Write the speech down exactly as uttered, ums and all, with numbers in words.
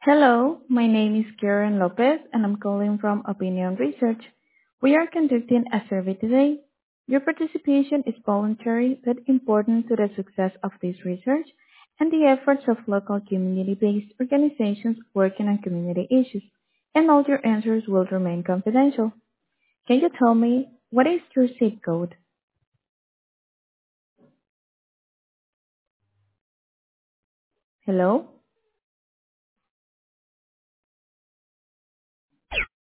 Hello, my name is Karen Lopez and I'm calling from Opinion Research. We are conducting a survey today. Your participation is voluntary but important to the success of this research and the efforts of local community-based organizations working on community issues, and all your answers will remain confidential. Can you tell me what is your zip code? Hello?